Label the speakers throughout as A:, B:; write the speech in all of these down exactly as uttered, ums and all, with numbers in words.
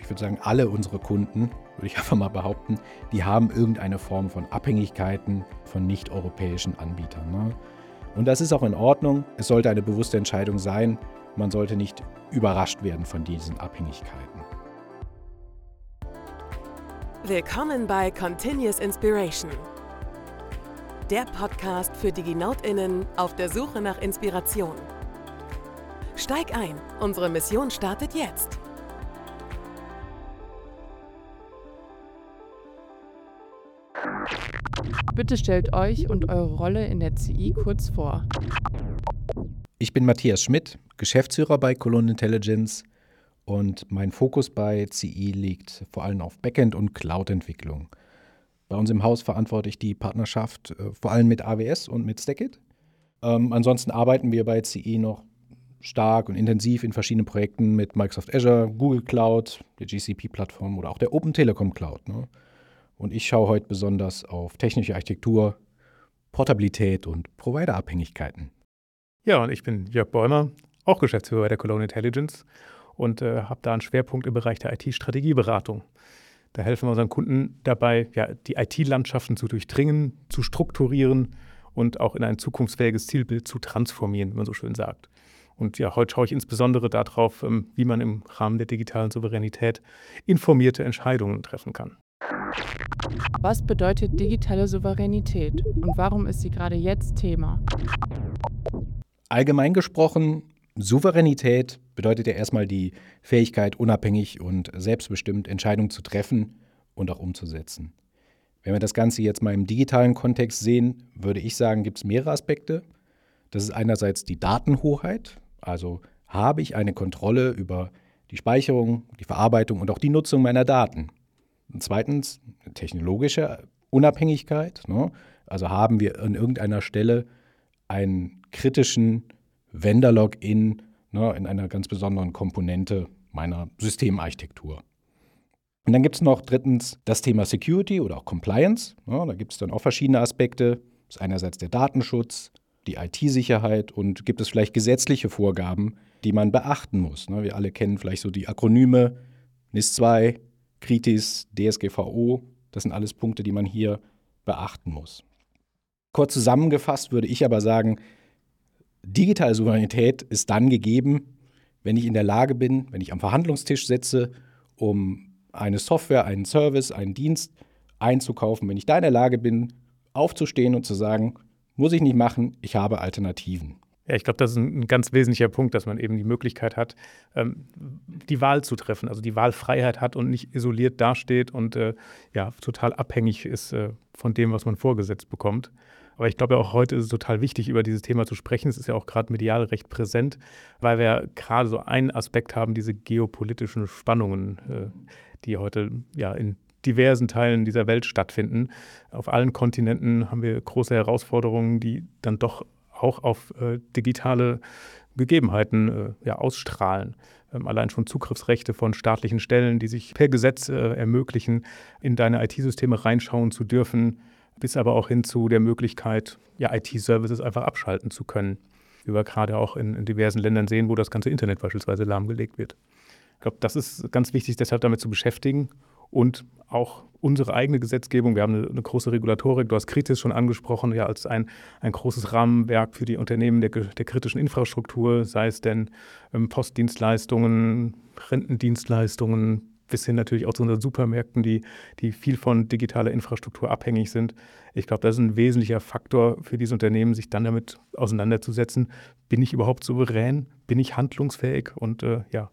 A: ich würde sagen, alle unsere Kunden, würde ich einfach mal behaupten, die haben irgendeine Form von Abhängigkeiten von nicht-europäischen Anbietern. Ne? Und das ist auch in Ordnung. Es sollte eine bewusste Entscheidung sein. Man sollte nicht überrascht werden von diesen Abhängigkeiten.
B: Willkommen bei Continuous Inspiration, der Podcast für DigiNautInnen auf der Suche nach Inspiration. Steig ein, unsere Mission startet jetzt.
C: Bitte stellt euch und eure Rolle in der C I kurz vor.
A: Ich bin Matthias Schmidt, Geschäftsführer bei Cologne Intelligence und mein Fokus bei C I liegt vor allem auf Backend- und Cloud-Entwicklung. Bei uns im Haus verantworte ich die Partnerschaft äh, vor allem mit A W S und mit Stackit. Ähm, ansonsten arbeiten wir bei C I noch stark und intensiv in verschiedenen Projekten mit Microsoft Azure, Google Cloud, der G C P-Plattform oder auch der Open Telekom Cloud. Ne? Und ich schaue heute besonders auf technische Architektur, Portabilität und Providerabhängigkeiten.
D: Ja, und ich bin Jörg Bäumer, auch Geschäftsführer bei der Cologne Intelligence und äh, habe da einen Schwerpunkt im Bereich der I T-Strategieberatung. Da helfen wir unseren Kunden dabei, ja, die I T-Landschaften zu durchdringen, zu strukturieren und auch in ein zukunftsfähiges Zielbild zu transformieren, wie man so schön sagt. Und ja, heute schaue ich insbesondere darauf, wie man im Rahmen der digitalen Souveränität informierte Entscheidungen treffen kann.
C: Was bedeutet digitale Souveränität und warum ist sie gerade jetzt Thema?
A: Allgemein gesprochen, Souveränität bedeutet ja erstmal die Fähigkeit, unabhängig und selbstbestimmt Entscheidungen zu treffen und auch umzusetzen. Wenn wir das Ganze jetzt mal im digitalen Kontext sehen, würde ich sagen, gibt es mehrere Aspekte. Das ist einerseits die Datenhoheit, also habe ich eine Kontrolle über die Speicherung, die Verarbeitung und auch die Nutzung meiner Daten. Und zweitens technologische Unabhängigkeit, ne? Also haben wir an irgendeiner Stelle einen kritischen Vendor-Login, ne, in einer ganz besonderen Komponente meiner Systemarchitektur. Und dann gibt es noch drittens das Thema Security oder auch Compliance. Ne? Da gibt es dann auch verschiedene Aspekte. Das ist einerseits der Datenschutz, die I T-Sicherheit und gibt es vielleicht gesetzliche Vorgaben, die man beachten muss. Ne? Wir alle kennen vielleicht so die Akronyme N I S zwei, Kritis, D S G V O. Das sind alles Punkte, die man hier beachten muss. Kurz zusammengefasst würde ich aber sagen, digitale Souveränität ist dann gegeben, wenn ich in der Lage bin, wenn ich am Verhandlungstisch sitze, um eine Software, einen Service, einen Dienst einzukaufen, wenn ich da in der Lage bin, aufzustehen und zu sagen, muss ich nicht machen, ich habe Alternativen.
D: Ja, ich glaube, das ist ein ganz wesentlicher Punkt, dass man eben die Möglichkeit hat, ähm, die Wahl zu treffen, also die Wahlfreiheit hat und nicht isoliert dasteht und äh, ja, total abhängig ist äh, von dem, was man vorgesetzt bekommt. Aber ich glaube ja auch heute ist es total wichtig, über dieses Thema zu sprechen. Es ist ja auch gerade medial recht präsent, weil wir gerade so einen Aspekt haben, diese geopolitischen Spannungen, äh, die heute ja in diversen Teilen dieser Welt stattfinden. Auf allen Kontinenten haben wir große Herausforderungen, die dann doch auch auf äh, digitale Gegebenheiten äh, ja, ausstrahlen. Ähm, allein schon Zugriffsrechte von staatlichen Stellen, die sich per Gesetz äh, ermöglichen, in deine I T-Systeme reinschauen zu dürfen, bis aber auch hin zu der Möglichkeit, ja, I T-Services einfach abschalten zu können. Wie wir gerade auch in, in diversen Ländern sehen, wo das ganze Internet beispielsweise lahmgelegt wird. Ich glaube, das ist ganz wichtig, deshalb damit zu beschäftigen. Und auch unsere eigene Gesetzgebung. Wir haben eine, eine große Regulatorik, du hast Kritis schon angesprochen, ja, als ein, ein großes Rahmenwerk für die Unternehmen der, der kritischen Infrastruktur, sei es denn ähm, Postdienstleistungen, Rentendienstleistungen, bis hin natürlich auch zu unseren Supermärkten, die, die viel von digitaler Infrastruktur abhängig sind. Ich glaube, das ist ein wesentlicher Faktor für diese Unternehmen, sich dann damit auseinanderzusetzen. Bin ich überhaupt souverän? Bin ich handlungsfähig? Und äh, ja,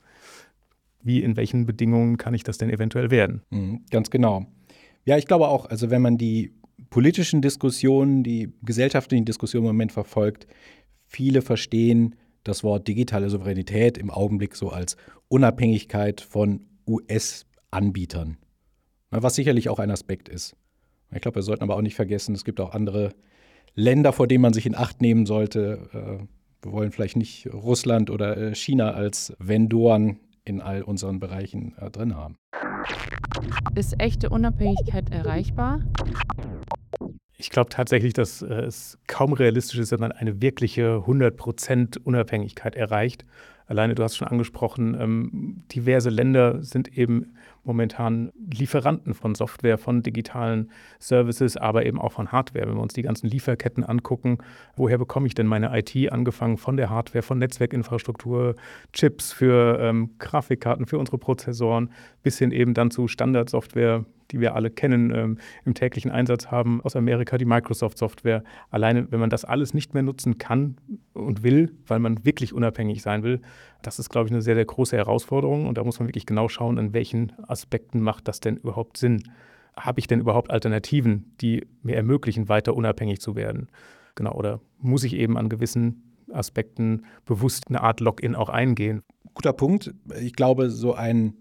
D: wie, in welchen Bedingungen kann ich das denn eventuell werden?
A: Mhm, ganz genau. Ja, ich glaube auch, also wenn man die politischen Diskussionen, die gesellschaftlichen Diskussionen im Moment verfolgt, viele verstehen das Wort digitale Souveränität im Augenblick so als Unabhängigkeit von U S-Anbietern, was sicherlich auch ein Aspekt ist. Ich glaube, wir sollten aber auch nicht vergessen, es gibt auch andere Länder, vor denen man sich in Acht nehmen sollte. Wir wollen vielleicht nicht Russland oder China als Vendoren in all unseren Bereichen äh, drin haben.
C: Ist echte Unabhängigkeit erreichbar?
D: Ich glaube tatsächlich, dass äh, es kaum realistisch ist, dass man eine wirkliche hundert Prozent Unabhängigkeit erreicht. Alleine, du hast schon angesprochen, ähm, diverse Länder sind eben momentan Lieferanten von Software, von digitalen Services, aber eben auch von Hardware. Wenn wir uns die ganzen Lieferketten angucken, woher bekomme ich denn meine I T, angefangen von der Hardware, von Netzwerkinfrastruktur, Chips für ähm, Grafikkarten, für unsere Prozessoren, bis hin eben dann zu Standardsoftware, die wir alle kennen, ähm, im täglichen Einsatz haben, aus Amerika die Microsoft-Software. Alleine, wenn man das alles nicht mehr nutzen kann und will, weil man wirklich unabhängig sein will, das ist, glaube ich, eine sehr, sehr große Herausforderung. Und da muss man wirklich genau schauen, in welchen Aspekten macht das denn überhaupt Sinn. Habe ich denn überhaupt Alternativen, die mir ermöglichen, weiter unabhängig zu werden? Genau, oder muss ich eben an gewissen Aspekten bewusst eine Art Login auch eingehen?
A: Guter Punkt. Ich glaube, so ein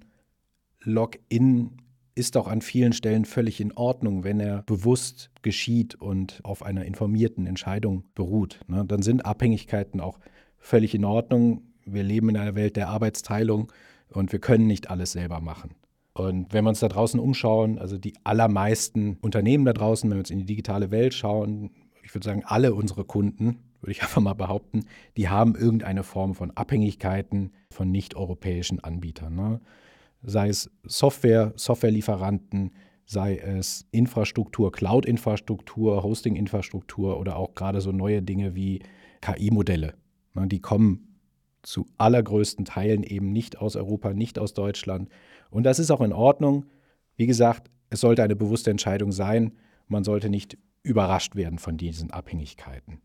A: Login ist auch an vielen Stellen völlig in Ordnung, wenn er bewusst geschieht und auf einer informierten Entscheidung beruht. Ne? Dann sind Abhängigkeiten auch völlig in Ordnung. Wir leben in einer Welt der Arbeitsteilung und wir können nicht alles selber machen. Und wenn wir uns da draußen umschauen, also die allermeisten Unternehmen da draußen, wenn wir uns in die digitale Welt schauen, ich würde sagen, alle unsere Kunden, würde ich einfach mal behaupten, die haben irgendeine Form von Abhängigkeiten von nicht-europäischen Anbietern. Ne? Sei es Software, Softwarelieferanten, sei es Infrastruktur, Cloud-Infrastruktur, Hosting-Infrastruktur oder auch gerade so neue Dinge wie K I-Modelle. Die kommen zu allergrößten Teilen eben nicht aus Europa, nicht aus Deutschland. Und das ist auch in Ordnung. Wie gesagt, es sollte eine bewusste Entscheidung sein. Man sollte nicht überrascht werden von diesen Abhängigkeiten.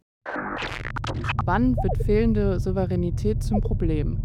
C: Wann wird fehlende Souveränität zum Problem?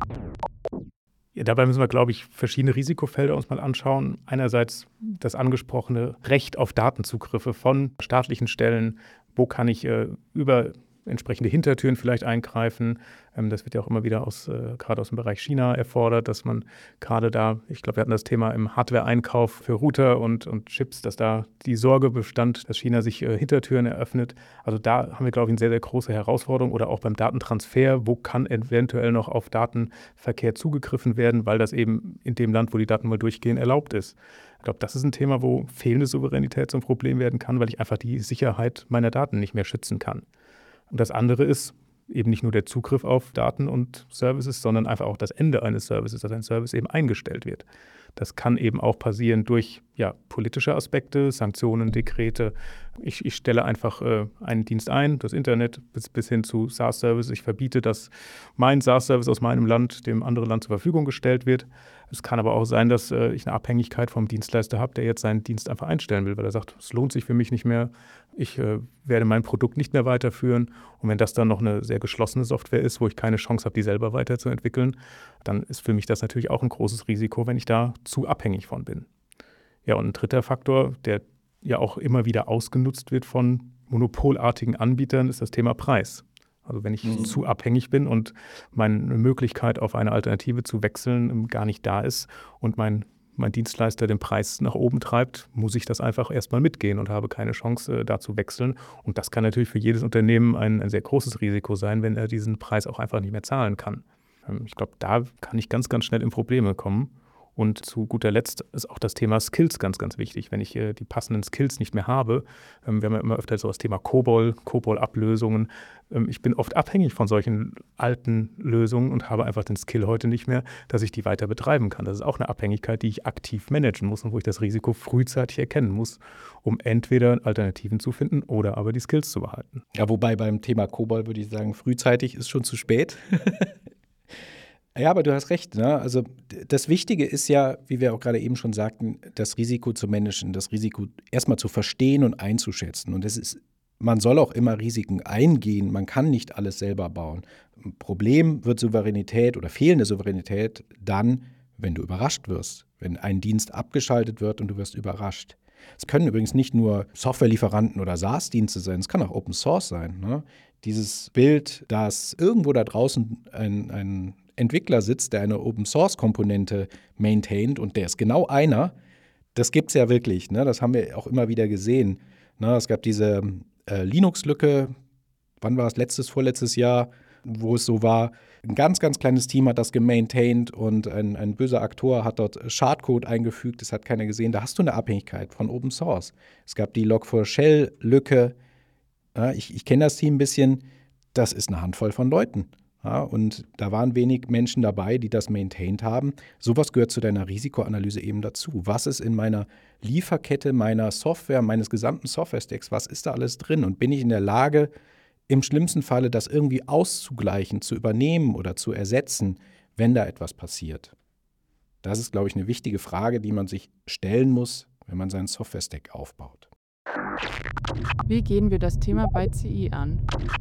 D: Ja, dabei müssen wir, glaube ich, verschiedene Risikofelder uns mal anschauen. Einerseits das angesprochene Recht auf Datenzugriffe von staatlichen Stellen. Wo kann ich äh, über entsprechende Hintertüren vielleicht eingreifen? Ähm, das wird ja auch immer wieder aus, äh, gerade aus dem Bereich China erfordert, dass man gerade da, ich glaube, wir hatten das Thema im Hardware-Einkauf für Router und, und Chips, dass da die Sorge bestand, dass China sich äh, Hintertüren eröffnet. Also da haben wir, glaube ich, eine sehr, sehr große Herausforderung. Oder auch beim Datentransfer, wo kann eventuell noch auf Datenverkehr zugegriffen werden, weil das eben in dem Land, wo die Daten mal durchgehen, erlaubt ist. Ich glaube, das ist ein Thema, wo fehlende Souveränität zum Problem werden kann, weil ich einfach die Sicherheit meiner Daten nicht mehr schützen kann. Und das andere ist eben nicht nur der Zugriff auf Daten und Services, sondern einfach auch das Ende eines Services, dass ein Service eben eingestellt wird. Das kann eben auch passieren durch ja, politische Aspekte, Sanktionen, Dekrete. Ich, ich stelle einfach äh, einen Dienst ein, das Internet, bis, bis hin zu SaaS-Service. Ich verbiete, dass mein SaaS-Service aus meinem Land dem anderen Land zur Verfügung gestellt wird. Es kann aber auch sein, dass äh, ich eine Abhängigkeit vom Dienstleister habe, der jetzt seinen Dienst einfach einstellen will, weil er sagt, es lohnt sich für mich nicht mehr, ich äh, werde mein Produkt nicht mehr weiterführen. Und wenn das dann noch eine sehr geschlossene Software ist, wo ich keine Chance habe, die selber weiterzuentwickeln, dann ist für mich das natürlich auch ein großes Risiko, wenn ich da zu abhängig von bin. Ja, und ein dritter Faktor, der ja auch immer wieder ausgenutzt wird von monopolartigen Anbietern, ist das Thema Preis. Also wenn ich mhm. zu abhängig bin und meine Möglichkeit, auf eine Alternative zu wechseln, gar nicht da ist und mein, mein Dienstleister den Preis nach oben treibt, muss ich das einfach erstmal mitgehen und habe keine Chance, da zu wechseln. Und das kann natürlich für jedes Unternehmen ein, ein sehr großes Risiko sein, wenn er diesen Preis auch einfach nicht mehr zahlen kann. Ich glaube, da kann ich ganz, ganz schnell in Probleme kommen. Und zu guter Letzt ist auch das Thema Skills ganz, ganz wichtig. Wenn ich äh, die passenden Skills nicht mehr habe, ähm, wir haben ja immer öfter so das Thema COBOL, COBOL-Ablösungen. Ähm, ich bin oft abhängig von solchen alten Lösungen und habe einfach den Skill heute nicht mehr, dass ich die weiter betreiben kann. Das ist auch eine Abhängigkeit, die ich aktiv managen muss und wo ich das Risiko frühzeitig erkennen muss, um entweder Alternativen zu finden oder aber die Skills zu behalten.
A: Ja, wobei beim Thema COBOL würde ich sagen, frühzeitig ist schon zu spät. Ja, aber du hast recht. Ne? Also das Wichtige ist ja, wie wir auch gerade eben schon sagten, das Risiko zu managen, das Risiko erstmal zu verstehen und einzuschätzen. Und das ist, man soll auch immer Risiken eingehen. Man kann nicht alles selber bauen. Ein Problem wird Souveränität oder fehlende Souveränität dann, wenn du überrascht wirst, wenn ein Dienst abgeschaltet wird und du wirst überrascht. Es können übrigens nicht nur Softwarelieferanten oder SaaS-Dienste sein, es kann auch Open Source sein. Ne? Dieses Bild, dass irgendwo da draußen ein, ein Entwickler sitzt, der eine Open-Source-Komponente maintaint und der ist genau einer, das gibt es ja wirklich. Ne? Das haben wir auch immer wieder gesehen. Ne? Es gab diese äh, Linux-Lücke, wann war es, letztes, vorletztes Jahr, wo es so war, ein ganz, ganz kleines Team hat das gemaintaint und ein, ein böser Aktor hat dort Schadcode eingefügt, das hat keiner gesehen. Da hast du eine Abhängigkeit von Open Source. Es gab die log four shell Lücke. Ja, ich ich kenne das Team ein bisschen, das ist eine Handvoll von Leuten. Ja, und da waren wenig Menschen dabei, die das maintained haben. Sowas gehört zu deiner Risikoanalyse eben dazu. Was ist in meiner Lieferkette, meiner Software, meines gesamten Software-Stacks, was ist da alles drin? Und bin ich in der Lage, im schlimmsten Falle das irgendwie auszugleichen, zu übernehmen oder zu ersetzen, wenn da etwas passiert? Das ist, glaube ich, eine wichtige Frage, die man sich stellen muss, wenn man seinen Software-Stack aufbaut.
C: Wie gehen wir das Thema bei C I an?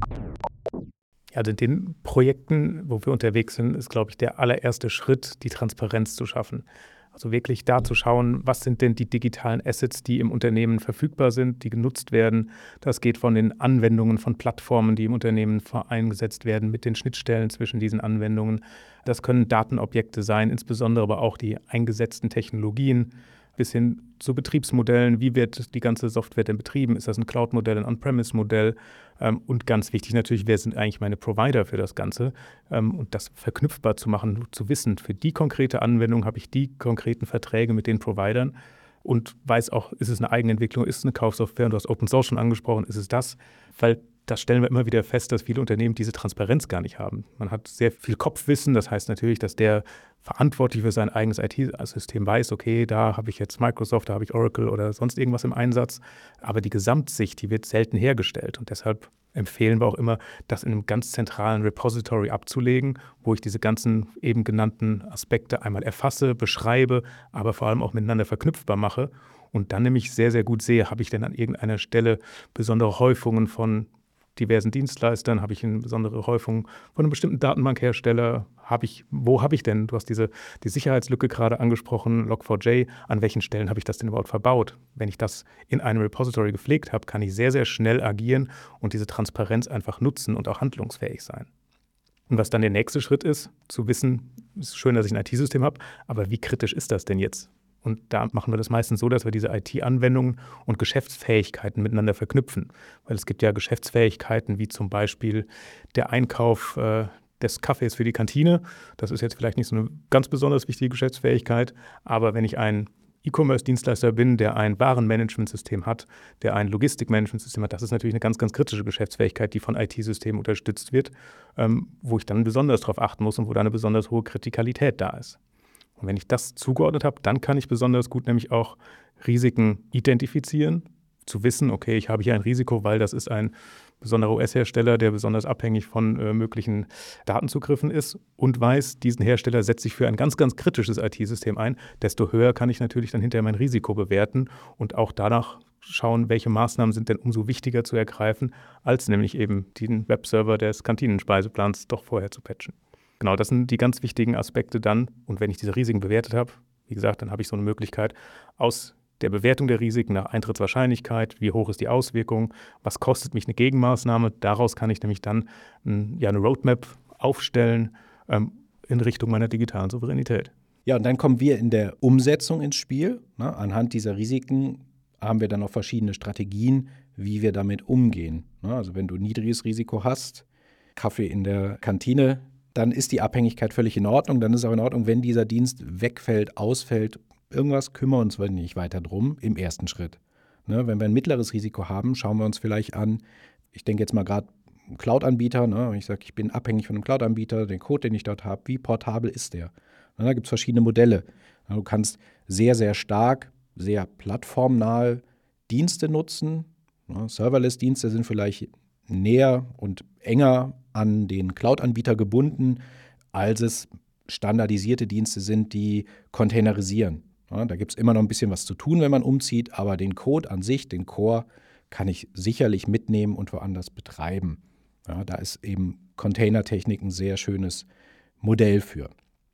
D: Also in den Projekten, wo wir unterwegs sind, ist, glaube ich, der allererste Schritt, die Transparenz zu schaffen. Also wirklich da zu schauen, was sind denn die digitalen Assets, die im Unternehmen verfügbar sind, die genutzt werden. Das geht von den Anwendungen von Plattformen, die im Unternehmen eingesetzt werden, mit den Schnittstellen zwischen diesen Anwendungen. Das können Datenobjekte sein, insbesondere aber auch die eingesetzten Technologien, bis hin zu Betriebsmodellen. Wie wird die ganze Software denn betrieben? Ist das ein Cloud-Modell, ein On-Premise-Modell? Ähm, und ganz wichtig natürlich, wer sind eigentlich meine Provider für das Ganze? Ähm, und das verknüpfbar zu machen, zu wissen, für die konkrete Anwendung habe ich die konkreten Verträge mit den Providern und weiß auch, ist es eine Eigenentwicklung, ist es eine Kaufsoftware? Und du hast Open Source schon angesprochen, ist es das? Weil das stellen wir immer wieder fest, dass viele Unternehmen diese Transparenz gar nicht haben. Man hat sehr viel Kopfwissen, das heißt natürlich, dass der verantwortlich für sein eigenes I T-System weiß, okay, da habe ich jetzt Microsoft, da habe ich Oracle oder sonst irgendwas im Einsatz. Aber die Gesamtsicht, die wird selten hergestellt. Und deshalb empfehlen wir auch immer, das in einem ganz zentralen Repository abzulegen, wo ich diese ganzen eben genannten Aspekte einmal erfasse, beschreibe, aber vor allem auch miteinander verknüpfbar mache. Und dann nämlich sehr, sehr gut sehe, habe ich denn an irgendeiner Stelle besondere Häufungen von diversen Dienstleistern, habe ich eine besondere Häufung von einem bestimmten Datenbankhersteller, habe ich, wo habe ich denn, du hast diese die Sicherheitslücke gerade angesprochen, Log vier j, an welchen Stellen habe ich das denn überhaupt verbaut? Wenn ich das in einem Repository gepflegt habe, kann ich sehr, sehr schnell agieren und diese Transparenz einfach nutzen und auch handlungsfähig sein. Und was dann der nächste Schritt ist, zu wissen, es ist schön, dass ich ein I T-System habe, aber wie kritisch ist das denn jetzt? Und da machen wir das meistens so, dass wir diese I T-Anwendungen und Geschäftsfähigkeiten miteinander verknüpfen. Weil es gibt ja Geschäftsfähigkeiten wie zum Beispiel der Einkauf äh, des Kaffees für die Kantine. Das ist jetzt vielleicht nicht so eine ganz besonders wichtige Geschäftsfähigkeit, aber wenn ich ein E-Commerce-Dienstleister bin, der ein Warenmanagementsystem hat, der ein Logistikmanagementsystem hat, das ist natürlich eine ganz, ganz kritische Geschäftsfähigkeit, die von I T-Systemen unterstützt wird, ähm, wo ich dann besonders darauf achten muss und wo da eine besonders hohe Kritikalität da ist. Und wenn ich das zugeordnet habe, dann kann ich besonders gut nämlich auch Risiken identifizieren, zu wissen, okay, ich habe hier ein Risiko, weil das ist ein besonderer U S-Hersteller, der besonders abhängig von äh, möglichen Datenzugriffen ist und weiß, diesen Hersteller setze ich für ein ganz, ganz kritisches I T-System ein, desto höher kann ich natürlich dann hinterher mein Risiko bewerten und auch danach schauen, welche Maßnahmen sind denn umso wichtiger zu ergreifen, als nämlich eben den Webserver des Kantinenspeiseplans doch vorher zu patchen. Genau, das sind die ganz wichtigen Aspekte dann. Und wenn ich diese Risiken bewertet habe, wie gesagt, dann habe ich so eine Möglichkeit aus der Bewertung der Risiken nach Eintrittswahrscheinlichkeit, wie hoch ist die Auswirkung, was kostet mich eine Gegenmaßnahme. Daraus kann ich nämlich dann m, ja, eine Roadmap aufstellen ähm, in Richtung meiner digitalen Souveränität.
A: Ja, und dann kommen wir in der Umsetzung ins Spiel. Ne? Anhand dieser Risiken haben wir dann auch verschiedene Strategien, wie wir damit umgehen. Ne? Also wenn du ein niedriges Risiko hast, Kaffee in der Kantine, dann ist die Abhängigkeit völlig in Ordnung. Dann ist es auch in Ordnung, wenn dieser Dienst wegfällt, ausfällt, irgendwas, kümmern wir uns nicht weiter drum im ersten Schritt. Ne, wenn wir ein mittleres Risiko haben, schauen wir uns vielleicht an, ich denke jetzt mal gerade Cloud-Anbieter, ne, ich sage, ich bin abhängig von einem Cloud-Anbieter, den Code, den ich dort habe, wie portabel ist der? Ne, da gibt es verschiedene Modelle. Ne, du kannst sehr, sehr stark, sehr plattformnahe Dienste nutzen. Ne, Serverless-Dienste sind vielleicht näher und enger an den Cloud-Anbieter gebunden, als es standardisierte Dienste sind, die containerisieren. Ja, da gibt es immer noch ein bisschen was zu tun, wenn man umzieht, aber den Code an sich, den Core, kann ich sicherlich mitnehmen und woanders betreiben. Ja, da ist eben Containertechnik ein sehr schönes Modell für.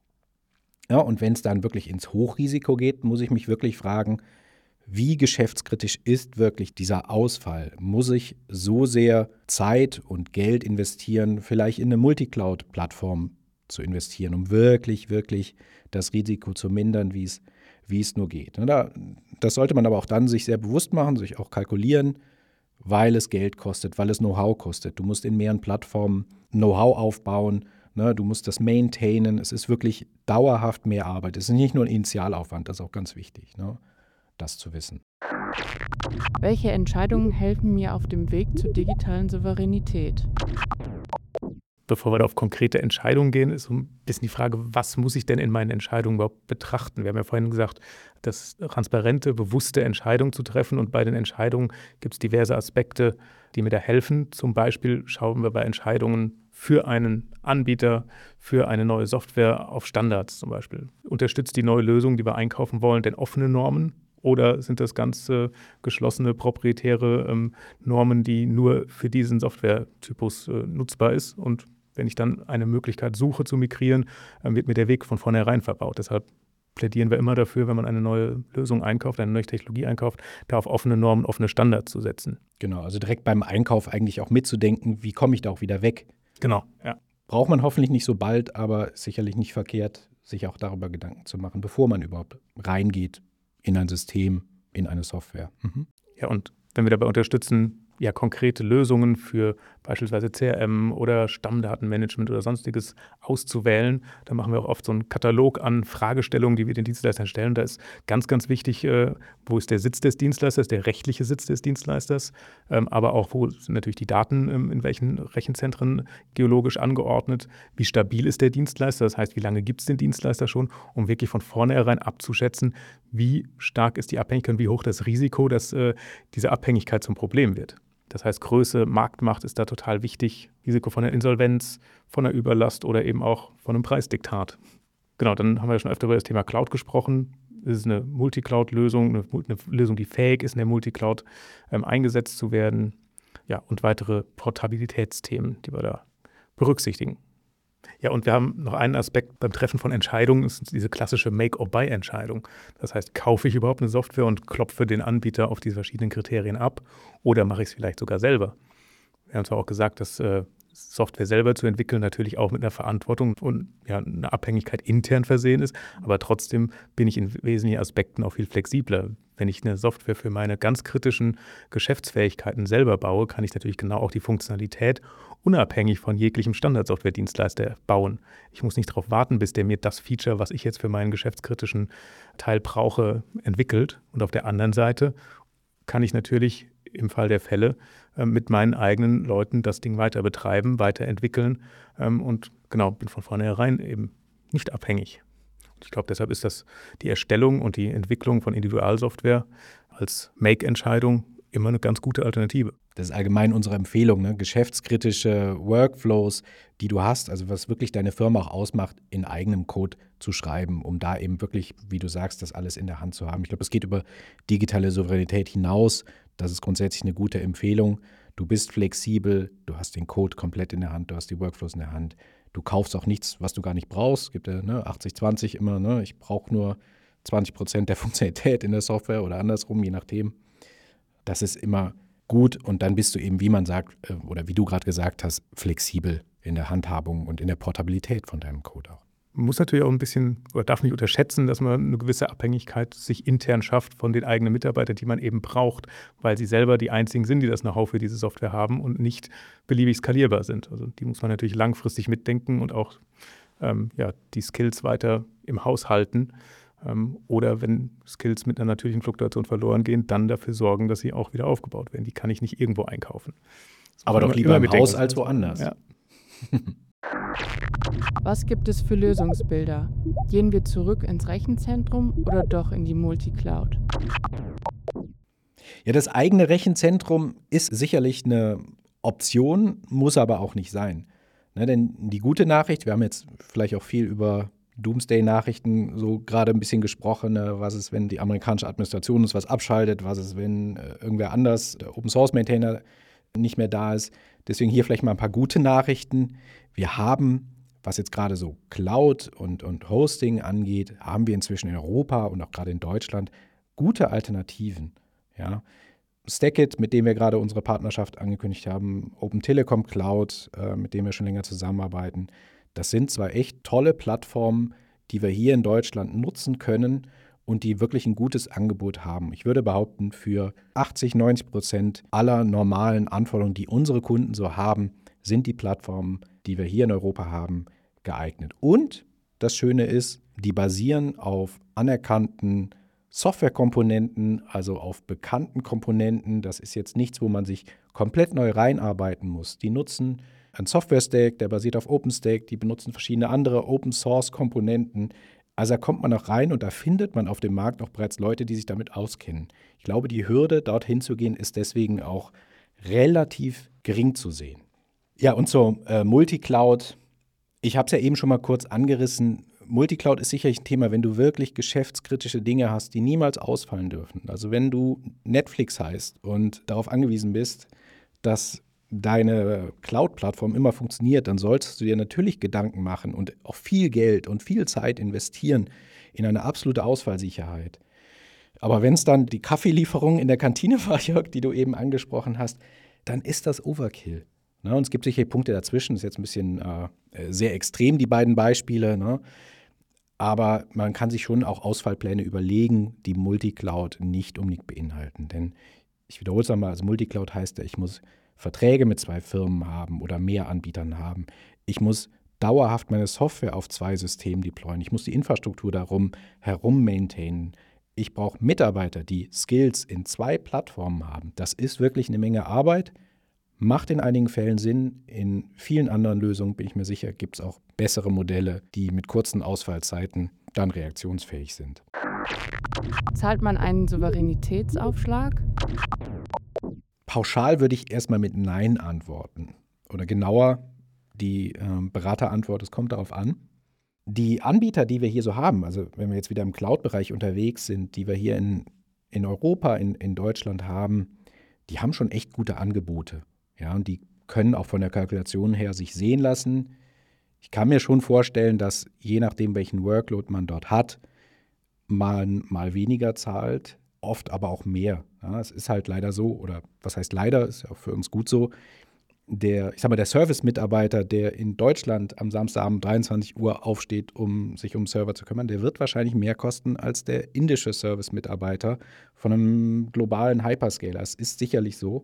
A: Ja, und wenn es dann wirklich ins Hochrisiko geht, muss ich mich wirklich fragen, wie geschäftskritisch ist wirklich dieser Ausfall? Muss ich so sehr Zeit und Geld investieren, vielleicht in eine Multicloud-Plattform zu investieren, um wirklich, wirklich das Risiko zu mindern, wie es, wie es nur geht? Das sollte man aber auch dann sich sehr bewusst machen, sich auch kalkulieren, weil es Geld kostet, weil es Know-how kostet. Du musst in mehreren Plattformen Know-how aufbauen, du musst das maintainen. Es ist wirklich dauerhaft mehr Arbeit. Es ist nicht nur ein Initialaufwand, das ist auch ganz wichtig, das zu wissen.
C: Welche Entscheidungen helfen mir auf dem Weg zur digitalen Souveränität?
D: Bevor wir da auf konkrete Entscheidungen gehen, ist so ein bisschen die Frage, was muss ich denn in meinen Entscheidungen überhaupt betrachten? Wir haben ja vorhin gesagt, das transparente, bewusste Entscheidungen zu treffen. Und bei den Entscheidungen gibt es diverse Aspekte, die mir da helfen. Zum Beispiel schauen wir bei Entscheidungen für einen Anbieter, für eine neue Software auf Standards zum Beispiel. Unterstützt die neue Lösung, die wir einkaufen wollen, denn offene Normen? Oder sind das ganz äh, geschlossene, proprietäre ähm, Normen, die nur für diesen Softwaretypus äh, nutzbar ist? Und wenn ich dann eine Möglichkeit suche zu migrieren, äh, wird mir der Weg von vornherein verbaut. Deshalb plädieren wir immer dafür, wenn man eine neue Lösung einkauft, eine neue Technologie einkauft, da auf offene Normen, offene Standards zu setzen.
A: Genau, also direkt beim Einkauf eigentlich auch mitzudenken, wie komme ich da auch wieder weg?
D: Genau, ja.
A: Braucht man hoffentlich nicht so bald, aber sicherlich nicht verkehrt, sich auch darüber Gedanken zu machen, bevor man überhaupt reingeht in ein System, in eine Software. Mhm.
D: Ja, und wenn wir dabei unterstützen, ja, konkrete Lösungen für beispielsweise C R M oder Stammdatenmanagement oder sonstiges auszuwählen, dann machen wir auch oft so einen Katalog an Fragestellungen, die wir den Dienstleistern stellen. Da ist ganz, ganz wichtig, äh, wo ist der Sitz des Dienstleisters, der rechtliche Sitz des Dienstleisters, ähm, aber auch, wo sind natürlich die Daten, ähm, in welchen Rechenzentren geologisch angeordnet, wie stabil ist der Dienstleister, das heißt, wie lange gibt es den Dienstleister schon, um wirklich von vornherein abzuschätzen, wie stark ist die Abhängigkeit und wie hoch das Risiko, dass äh, diese Abhängigkeit zum Problem wird. Das heißt, Größe, Marktmacht ist da total wichtig. Risiko von der Insolvenz, von der Überlast oder eben auch von einem Preisdiktat. Genau, dann haben wir schon öfter über das Thema Cloud gesprochen. Es ist eine Multicloud-Lösung, eine, eine Lösung, die fähig ist, in der Multicloud ähm, eingesetzt zu werden. Ja, und weitere Portabilitätsthemen, die wir da berücksichtigen. Ja, und wir haben noch einen Aspekt beim Treffen von Entscheidungen, das ist diese klassische Make-or-Buy-Entscheidung. Das heißt, kaufe ich überhaupt eine Software und klopfe den Anbieter auf diese verschiedenen Kriterien ab oder mache ich es vielleicht sogar selber? Wir haben zwar auch gesagt, dass äh, Software selber zu entwickeln natürlich auch mit einer Verantwortung und ja, einer Abhängigkeit intern versehen ist, aber trotzdem bin ich in wesentlichen Aspekten auch viel flexibler. Wenn ich eine Software für meine ganz kritischen Geschäftsfähigkeiten selber baue, kann ich natürlich genau auch die Funktionalität unabhängig von jeglichem Standardsoftware-Dienstleister bauen. Ich muss nicht darauf warten, bis der mir das Feature, was ich jetzt für meinen geschäftskritischen Teil brauche, entwickelt. Und auf der anderen Seite kann ich natürlich im Fall der Fälle äh, mit meinen eigenen Leuten das Ding weiter betreiben, weiterentwickeln ähm, und genau, bin von vornherein eben nicht abhängig. Und ich glaube, deshalb ist das die Erstellung und die Entwicklung von Individualsoftware als Make-Entscheidung immer eine ganz gute Alternative.
A: Das ist allgemein unsere Empfehlung, ne? Geschäftskritische Workflows, die du hast, also was wirklich deine Firma auch ausmacht, in eigenem Code zu schreiben, um da eben wirklich, wie du sagst, das alles in der Hand zu haben. Ich glaube, es geht über digitale Souveränität hinaus. Das ist grundsätzlich eine gute Empfehlung. Du bist flexibel, du hast den Code komplett in der Hand, du hast die Workflows in der Hand. Du kaufst auch nichts, was du gar nicht brauchst. Es gibt ja ne, achtzig zwanzig immer, ne? Ich brauche nur zwanzig Prozent der Funktionalität in der Software oder andersrum, je nachdem. Das ist immer gut und dann bist du eben, wie man sagt, oder wie du gerade gesagt hast, flexibel in der Handhabung und in der Portabilität von deinem Code auch.
D: Man muss natürlich auch ein bisschen, oder darf nicht unterschätzen, dass man eine gewisse Abhängigkeit sich intern schafft von den eigenen Mitarbeitern, die man eben braucht, weil sie selber die einzigen sind, die das Know-how für diese Software haben und nicht beliebig skalierbar sind. Also die muss man natürlich langfristig mitdenken und auch ähm, ja, die Skills weiter im Haus halten. Ähm, oder wenn Skills mit einer natürlichen Fluktuation verloren gehen, dann dafür sorgen, dass sie auch wieder aufgebaut werden. Die kann ich nicht irgendwo einkaufen.
A: Aber doch lieber im Haus als woanders.
D: Ja.
C: Was gibt es für Lösungsbilder? Gehen wir zurück ins Rechenzentrum oder doch in die Multicloud?
A: Ja, das eigene Rechenzentrum ist sicherlich eine Option, muss aber auch nicht sein. Ne, denn die gute Nachricht, wir haben jetzt vielleicht auch viel über Doomsday-Nachrichten so gerade ein bisschen gesprochen, ne, was ist, wenn die amerikanische Administration uns was abschaltet, was ist, wenn äh, irgendwer anders, der Open-Source-Maintainer, nicht mehr da ist. Deswegen hier vielleicht mal ein paar gute Nachrichten. Wir haben, was jetzt gerade so Cloud und, und Hosting angeht, haben wir inzwischen in Europa und auch gerade in Deutschland gute Alternativen. Ja. Stackit, mit dem wir gerade unsere Partnerschaft angekündigt haben, Open Telekom Cloud, äh, mit dem wir schon länger zusammenarbeiten. Das sind zwar echt tolle Plattformen, die wir hier in Deutschland nutzen können und die wirklich ein gutes Angebot haben. Ich würde behaupten, für achtzig, neunzig Prozent aller normalen Anforderungen, die unsere Kunden so haben, sind die Plattformen, die wir hier in Europa haben, geeignet. Und das Schöne ist, die basieren auf anerkannten Softwarekomponenten, also auf bekannten Komponenten. Das ist jetzt nichts, wo man sich komplett neu reinarbeiten muss. Die nutzen ein Software-Stack, der basiert auf OpenStack, die benutzen verschiedene andere Open-Source-Komponenten. Also da kommt man auch rein und da findet man auf dem Markt auch bereits Leute, die sich damit auskennen. Ich glaube, die Hürde, dorthin zu gehen, ist deswegen auch relativ gering zu sehen. Ja, und zur äh, Multicloud. Ich habe es ja eben schon mal kurz angerissen. Multicloud ist sicherlich ein Thema, wenn du wirklich geschäftskritische Dinge hast, die niemals ausfallen dürfen. Also wenn du Netflix heißt und darauf angewiesen bist, dass deine Cloud-Plattform immer funktioniert, dann solltest du dir natürlich Gedanken machen und auch viel Geld und viel Zeit investieren in eine absolute Ausfallsicherheit. Aber wenn es dann die Kaffeelieferung in der Kantine war, Jörg, die du eben angesprochen hast, dann ist das Overkill. Ne? Und es gibt sicher Punkte dazwischen, das ist jetzt ein bisschen äh, sehr extrem, die beiden Beispiele, ne? Aber man kann sich schon auch Ausfallpläne überlegen, die Multicloud nicht unbedingt beinhalten. Denn ich wiederhole es nochmal, also Multicloud heißt ja, ich muss Verträge mit zwei Firmen haben oder mehr Anbietern haben. Ich muss dauerhaft meine Software auf zwei Systemen deployen. Ich muss die Infrastruktur darum herum maintainen. Ich brauche Mitarbeiter, die Skills in zwei Plattformen haben. Das ist wirklich eine Menge Arbeit. Macht in einigen Fällen Sinn. In vielen anderen Lösungen, bin ich mir sicher, gibt es auch bessere Modelle, die mit kurzen Ausfallzeiten dann reaktionsfähig sind.
C: Zahlt man einen Souveränitätsaufschlag?
A: Pauschal würde ich erstmal mit Nein antworten. Oder genauer, die äh, Beraterantwort, es kommt darauf an. Die Anbieter, die wir hier so haben, also wenn wir jetzt wieder im Cloud-Bereich unterwegs sind, die wir hier in, in Europa, in, in Deutschland haben, die haben schon echt gute Angebote. Ja, und die können auch von der Kalkulation her sich sehen lassen. Ich kann mir schon vorstellen, dass je nachdem, welchen Workload man dort hat, man mal weniger zahlt, oft aber auch mehr. Ja, es ist halt leider so, oder was heißt leider, ist ja auch für uns gut so, der, ich sag mal, der Service-Mitarbeiter, der in Deutschland am Samstagabend um dreiundzwanzig Uhr aufsteht, um sich um Server zu kümmern, der wird wahrscheinlich mehr kosten als der indische Service-Mitarbeiter von einem globalen Hyperscaler. Es ist sicherlich so.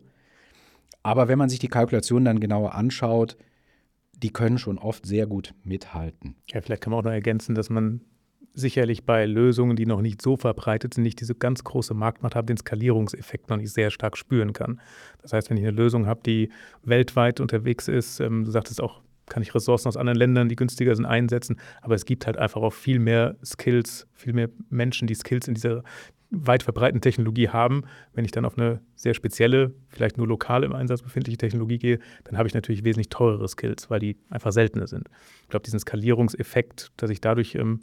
A: Aber wenn man sich die Kalkulation dann genauer anschaut, die können schon oft sehr gut mithalten.
D: Ja, vielleicht kann man auch noch ergänzen, dass man sicherlich bei Lösungen, die noch nicht so verbreitet sind, nicht diese ganz große Marktmacht haben, den Skalierungseffekt noch nicht sehr stark spüren kann. Das heißt, wenn ich eine Lösung habe, die weltweit unterwegs ist, ähm, du sagtest auch, kann ich Ressourcen aus anderen Ländern, die günstiger sind, einsetzen, aber es gibt halt einfach auch viel mehr Skills, viel mehr Menschen, die Skills in dieser weit verbreiteten Technologie haben. Wenn ich dann auf eine sehr spezielle, vielleicht nur lokal im Einsatz befindliche Technologie gehe, dann habe ich natürlich wesentlich teurere Skills, weil die einfach seltener sind. Ich glaube, diesen Skalierungseffekt, dass ich dadurch ähm,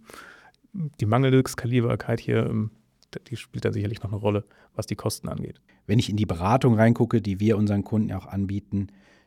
D: die mangelnde Skalierbarkeit hier, ähm, die spielt dann sicherlich noch eine Rolle, was die Kosten angeht.
A: Wenn ich in die Beratung reingucke, die wir unseren Kunden auch anbieten,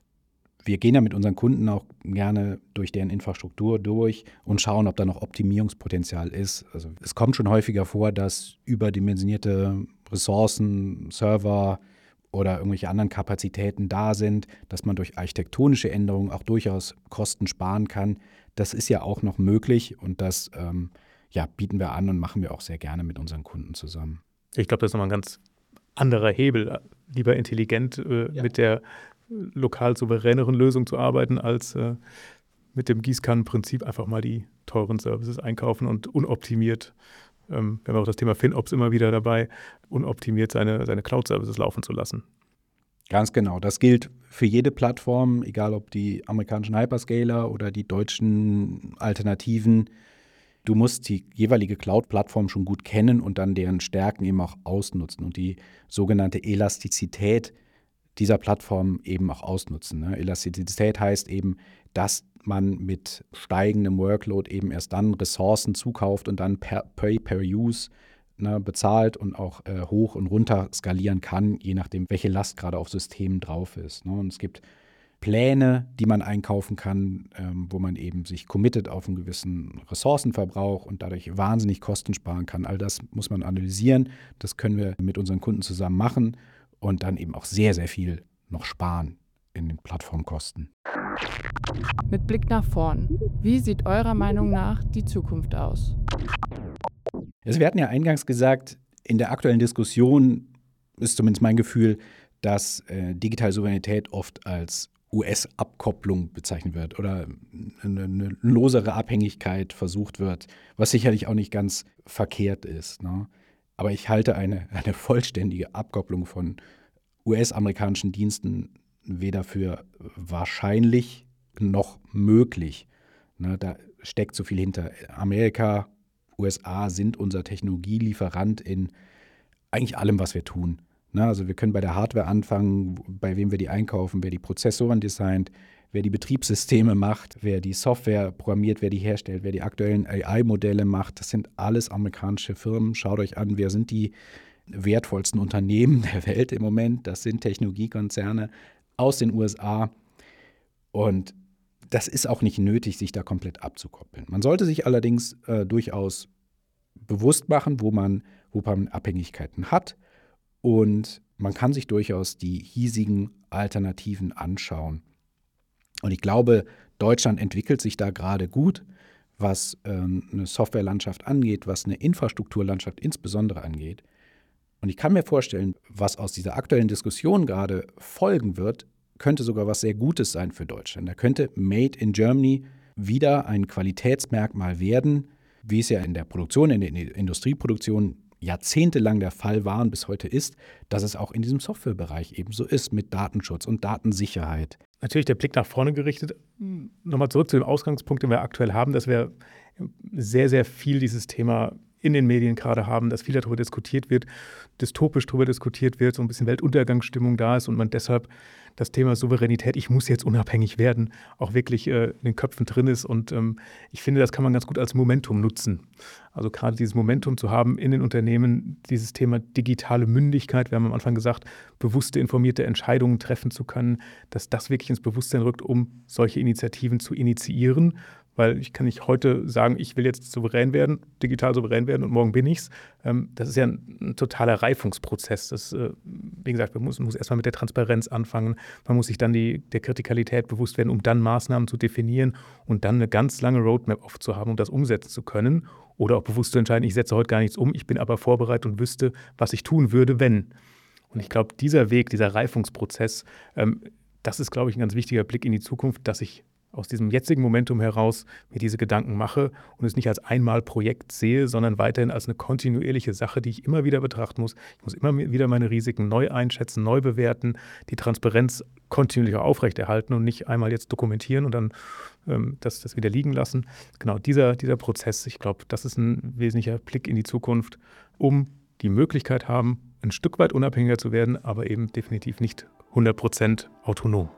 A: wir gehen ja mit unseren Kunden auch gerne durch deren Infrastruktur durch und schauen, ob da noch Optimierungspotenzial ist. Also es kommt schon häufiger vor, dass überdimensionierte Ressourcen, Server oder irgendwelche anderen Kapazitäten da sind, dass man durch architektonische Änderungen auch durchaus Kosten sparen kann. Das ist ja auch noch möglich und das ähm, ja, bieten wir an und machen wir auch sehr gerne mit unseren Kunden zusammen.
D: Ich glaube, das ist nochmal ein ganz anderer Hebel, lieber intelligent äh, ja. mit der lokal souveräneren Lösung zu arbeiten, als äh, mit dem Gießkannenprinzip einfach mal die teuren Services einkaufen und unoptimiert, ähm, wir haben auch das Thema FinOps immer wieder dabei, unoptimiert seine, seine Cloud-Services laufen zu lassen.
A: Ganz genau. Das gilt für jede Plattform, egal ob die amerikanischen Hyperscaler oder die deutschen Alternativen. Du musst die jeweilige Cloud-Plattform schon gut kennen und dann deren Stärken eben auch ausnutzen und die sogenannte Elastizität dieser Plattform eben auch ausnutzen. Ne? Elastizität heißt eben, dass man mit steigendem Workload eben erst dann Ressourcen zukauft und dann per, Pay per Use ne, bezahlt und auch äh, hoch und runter skalieren kann, je nachdem, welche Last gerade auf Systemen drauf ist. Ne? Und es gibt Pläne, die man einkaufen kann, ähm, wo man eben sich committet auf einen gewissen Ressourcenverbrauch und dadurch wahnsinnig Kosten sparen kann. All das muss man analysieren. Das können wir mit unseren Kunden zusammen machen. Und dann eben auch sehr, sehr viel noch sparen in den Plattformkosten.
C: Mit Blick nach vorn, wie sieht eurer Meinung nach die Zukunft aus?
A: Also wir hatten ja eingangs gesagt, in der aktuellen Diskussion ist zumindest mein Gefühl, dass äh, digitale Souveränität oft als U S-Abkopplung bezeichnet wird oder eine, eine losere Abhängigkeit versucht wird, was sicherlich auch nicht ganz verkehrt ist, ne? Aber ich halte eine, eine vollständige Abkopplung von U S-amerikanischen Diensten weder für wahrscheinlich noch möglich. Ne, da steckt so viel hinter. Amerika, U S A sind unser Technologielieferant in eigentlich allem, was wir tun. Ne, also wir können bei der Hardware anfangen, bei wem wir die einkaufen, wer die Prozessoren designt, wer die Betriebssysteme macht, wer die Software programmiert, wer die herstellt, wer die aktuellen A I-Modelle macht. Das sind alles amerikanische Firmen. Schaut euch an, wer sind die wertvollsten Unternehmen der Welt im Moment. Das sind Technologiekonzerne aus den U S A. Und das ist auch nicht nötig, sich da komplett abzukoppeln. Man sollte sich allerdings äh, durchaus bewusst machen, wo man, wo man Abhängigkeiten hat. Und man kann sich durchaus die hiesigen Alternativen anschauen. Und ich glaube, Deutschland entwickelt sich da gerade gut, was ähm, eine Softwarelandschaft angeht, was eine Infrastrukturlandschaft insbesondere angeht. Und ich kann mir vorstellen, was aus dieser aktuellen Diskussion gerade folgen wird, könnte sogar was sehr Gutes sein für Deutschland. Da könnte Made in Germany wieder ein Qualitätsmerkmal werden, wie es ja in der Produktion, in der Industrieproduktion jahrzehntelang der Fall war und bis heute ist, dass es auch in diesem Softwarebereich ebenso ist mit Datenschutz und Datensicherheit.
D: Natürlich der Blick nach vorne gerichtet. Nochmal zurück zu dem Ausgangspunkt, den wir aktuell haben, dass wir sehr, sehr viel dieses Thema in den Medien gerade haben, dass viel darüber diskutiert wird, dystopisch darüber diskutiert wird, so ein bisschen Weltuntergangsstimmung da ist und man deshalb das Thema Souveränität, ich muss jetzt unabhängig werden, auch wirklich äh, in den Köpfen drin ist. Und ähm, ich finde, das kann man ganz gut als Momentum nutzen. Also gerade dieses Momentum zu haben in den Unternehmen, dieses Thema digitale Mündigkeit, wir haben am Anfang gesagt, bewusste, informierte Entscheidungen treffen zu können, dass das wirklich ins Bewusstsein rückt, um solche Initiativen zu initiieren. Weil ich kann nicht heute sagen, ich will jetzt souverän werden, digital souverän werden und morgen bin ich's. Ähm, das ist ja ein, ein totaler Reifungsprozess. Das, äh, wie gesagt, man muss, muss erstmal mit der Transparenz anfangen. Man muss sich dann die, der Kritikalität bewusst werden, um dann Maßnahmen zu definieren und dann eine ganz lange Roadmap aufzuhaben, um das umsetzen zu können. Oder auch bewusst zu entscheiden, ich setze heute gar nichts um, ich bin aber vorbereitet und wüsste, was ich tun würde, wenn. Und ich glaube, dieser Weg, dieser Reifungsprozess, ähm, das ist, glaube ich, ein ganz wichtiger Blick in die Zukunft, dass ich aus diesem jetzigen Momentum heraus mir diese Gedanken mache und es nicht als Einmalprojekt sehe, sondern weiterhin als eine kontinuierliche Sache, die ich immer wieder betrachten muss. Ich muss immer wieder meine Risiken neu einschätzen, neu bewerten, die Transparenz kontinuierlich aufrechterhalten und nicht einmal jetzt dokumentieren und dann ähm, das, das wieder liegen lassen. Genau, dieser, dieser Prozess, ich glaube, das ist ein wesentlicher Blick in die Zukunft, um die Möglichkeit haben, ein Stück weit unabhängiger zu werden, aber eben definitiv nicht hundert Prozent autonom.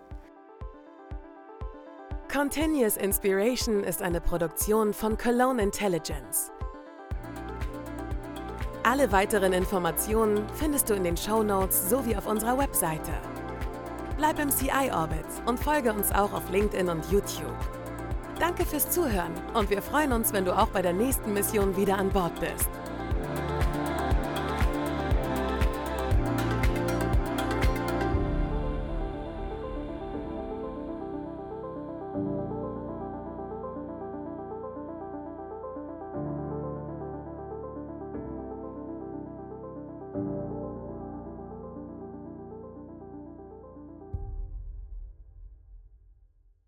B: Continuous Inspiration ist eine Produktion von Cologne Intelligence. Alle weiteren Informationen findest du in den Shownotes sowie auf unserer Webseite. Bleib im C I-Orbit und folge uns auch auf LinkedIn und YouTube. Danke fürs Zuhören und wir freuen uns, wenn du auch bei der nächsten Mission wieder an Bord bist.